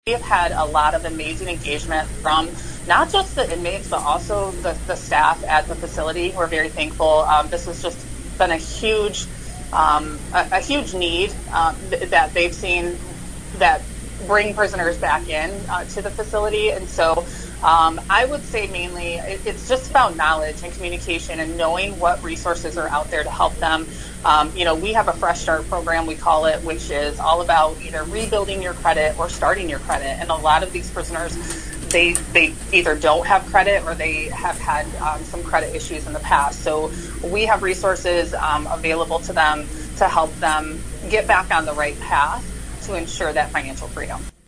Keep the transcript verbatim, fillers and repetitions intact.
have had a lot of amazing engagement from not just the inmates, but also the, the staff at the facility. We're very thankful. Um, this has just been a huge, um, a, a huge need um, th- that they've seen that bring prisoners back in uh, to the facility. And so um, I would say mainly it, it's just about knowledge and communication and knowing what resources are out there to help them. Um, you know, we have a Fresh Start program, we call it, which is all about either rebuilding your credit or starting your credit. And a lot of these prisoners, they they either don't have credit or they have had um, some credit issues in the past. So we have resources um, available to them to help them get back on the right path to ensure that financial freedom.